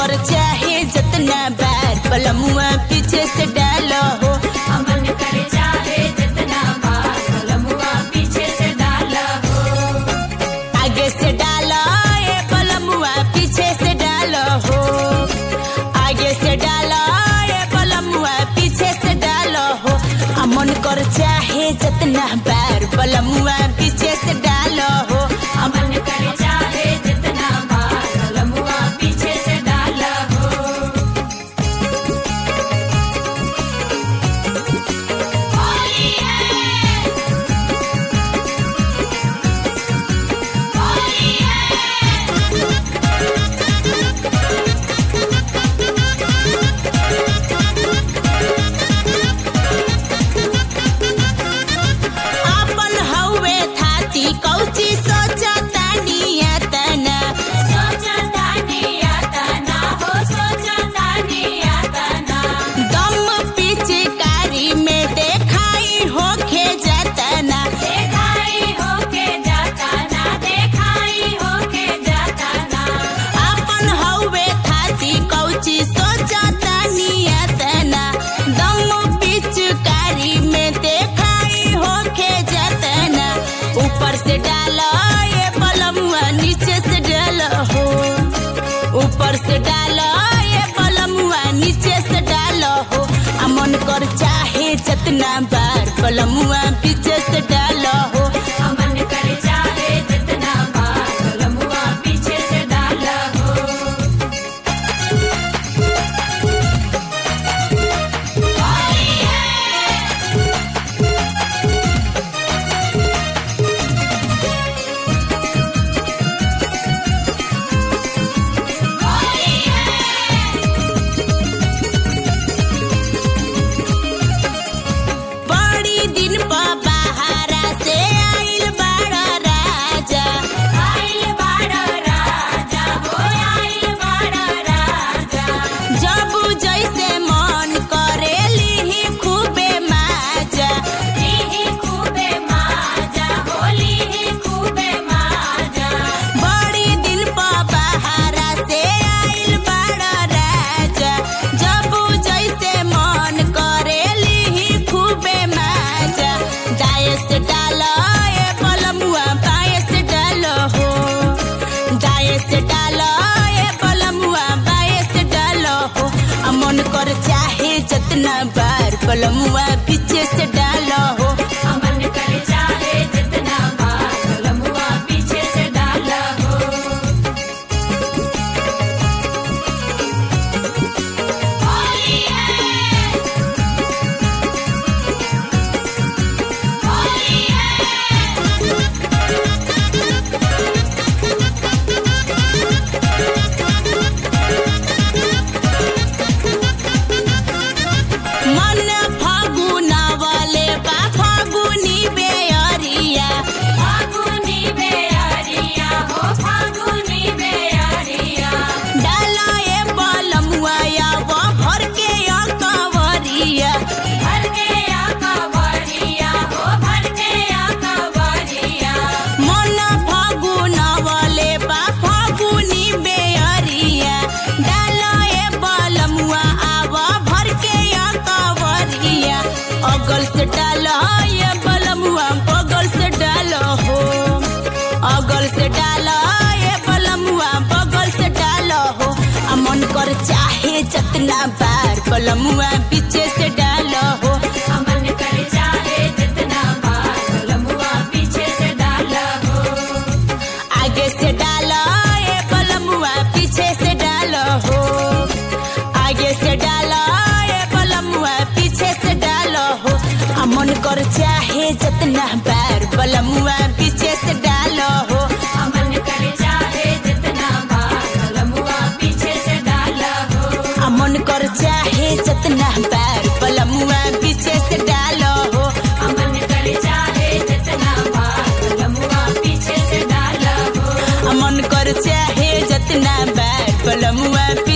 कर चाहे जितना बार पलमुआ पीछे से डालो हो। मन करे चाहे जितना बार पलमुआ पीछे से डालो हो। आगे से डालो ये पलमुआ पीछे से डालो हो। आगे से डालो ये पलमुआ पीछे से डालो हो। मन कर चाहे जितना बार पलमुआ पीछे से डालो हो। मन करे चाहे जितना बार पलमुआ पीछे से डालो हो। होली है, होली आपन हवे थाती कौची सोचतानी यातना। सोचतानी यातना हो, सोचतानी यातना। दम पिचकारी में देखाई होके जतना। देखाई होके जाताना, देखाई होके जाताना। आपन हवे थाती कौची सोचतानी यातना। दम पिचकारी में देखाई होके जतना। ऊपर से डालो ये पलमुआ नीचे से डालो हो। ऊपर से डालो ये पलमुआ नीचे से डालो हो। मन कर चाहे जितना बार पलमुआ पीछे से डालो हो। मन करे चाहे जितना बार पलमुआ पीछे से डालो हो। होली है, होली है। बड़ी दिन पर बाहरा से आइल बड़ा राजा। आइल बाड़ा राजा हो, आइल बाड़ा राजा। जब जैसे मन करे लीही खूबे माजा। लीही खूबे माजा हो, लीही खूबे माजा। बड़ी दिन पर बाहरा से आइल बड़ा राजा। जब जैसे मन करे लीही खूबे माजा। दाएं से डालो ये पलमुआ बाएं से डालो हो। दाएं से डालो ये पलमुआ बाएं से डालो हो। मन कर चाहे जितना बार पलमुआ पीछे से डालो हो। मन करे चाहे जितना बार पलमुआ पीछे से डालो हो। होली है, होली है। मन फागुना वाले बा फागुनी बेअरिया। फागुनी बेअरिया हो, फागुनी बेअरिया। डाला ये पलमुआ वो भर के या कंवरिया। भर के या कंवरिया हो, भर के या कंवरिया। मन फागुना वाले बा फागुनी बेअरिया। डाला ये पलमुआ आवा भर के या कंवरिया। अगल से डालो ये पलमुआ बगल से डालो हो। अगल से डालो ये पलमुआ बगल से डालो हो। मन कर चाहे जितना बार पलमुआ पीछे से डालो हो। मन करे चाहे जितना बार पलमुआ पीछे से डालो हो। आगे से डालो ये पलमुआ पीछे से डालो हो। आगे से डालो ये पलमुआ पीछे से डालो हो। मन कर चाहे जितना बार पलमुआ पीछे से डालो हो। मन करे चाहे जितना बार पलमुआ पीछे से डालो हो। मन कर चाहे जितना बार पलमुआ पीछे से डालो हो। मन करे चाहे जितना बार पलमुआ पीछे से डालो हो। मन कर चाहे जितना बार पलमुआ